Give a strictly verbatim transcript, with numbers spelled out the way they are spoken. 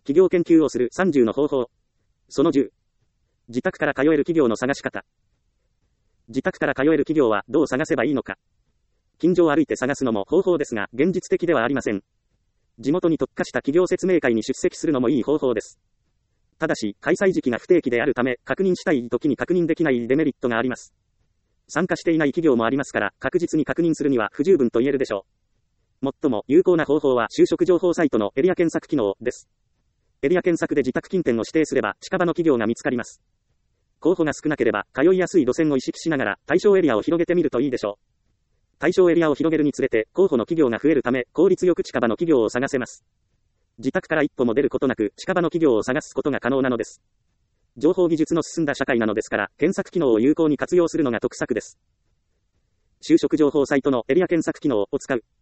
企業研究をするさんじゅうの方法。そのじゅう。自宅から通える企業の探し方。自宅から通える企業はどう探せばいいのか。近所を歩いて探すのも方法ですが、現実的ではありません。地元に特化した企業説明会に出席するのもいい方法です。ただし、開催時期が不定期であるため、確認したい時に確認できないデメリットがあります。参加していない企業もありますから、確実に確認するには不十分と言えるでしょう。最も有効な方法は就職情報サイトのエリア検索機能です。エリア検索で自宅近辺を指定すれば近場の企業が見つかります。候補が少なければ通いやすい路線を意識しながら対象エリアを広げてみるといいでしょう。対象エリアを広げるにつれて候補の企業が増えるため効率よく近場の企業を探せます。自宅から一歩も出ることなく近場の企業を探すことが可能なのです。情報技術の進んだ社会なのですから検索機能を有効に活用するのが得策です。就職情報サイトのエリア検索機能を使う。